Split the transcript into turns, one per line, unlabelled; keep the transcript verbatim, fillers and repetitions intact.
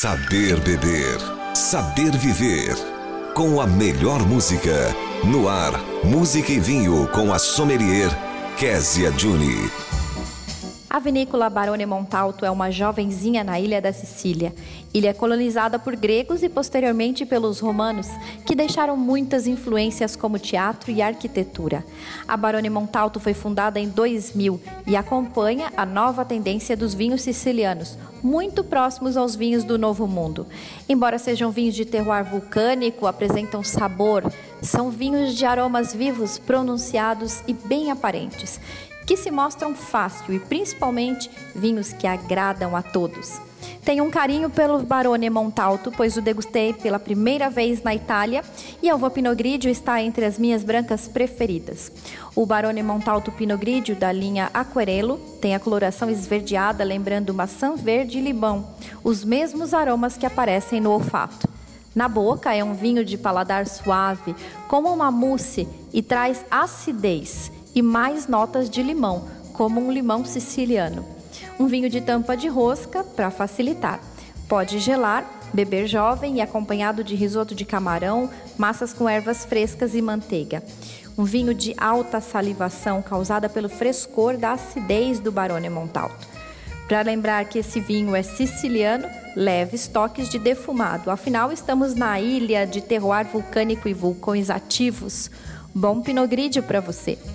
Saber beber, saber viver. Com a melhor música. No ar, música e vinho com a sommelier Kézia Juni.
A vinícola Barone Montalto é uma jovenzinha na ilha da Sicília. Ilha colonizada por gregos e posteriormente pelos romanos, que deixaram muitas influências como teatro e arquitetura. A Barone Montalto foi fundada em dois mil e acompanha a nova tendência dos vinhos sicilianos, muito próximos aos vinhos do Novo Mundo. Embora sejam vinhos de terroir vulcânico, apresentam sabor, são vinhos de aromas vivos, pronunciados e bem aparentes, que se mostram fácil e principalmente vinhos que agradam a todos. Tenho um carinho pelo Barone Montalto, pois o degustei pela primeira vez na Itália e a uva Pinot Grigio está entre as minhas brancas preferidas. O Barone Montalto Pinot Grigio da linha Acquerello tem a coloração esverdeada, lembrando maçã verde e limão, os mesmos aromas que aparecem no olfato. Na boca é um vinho de paladar suave, como uma mousse, e traz acidez e mais notas de limão, como um limão siciliano. Um vinho de tampa de rosca para facilitar. Pode gelar, beber jovem e acompanhado de risoto de camarão, massas com ervas frescas e manteiga. Um vinho de alta salivação causada pelo frescor da acidez do Barone Montalto. Para lembrar que esse vinho é siciliano, leve estoques de defumado. Afinal, estamos na ilha de terroir vulcânico e vulcões ativos. Bom Pinot Grigio para você!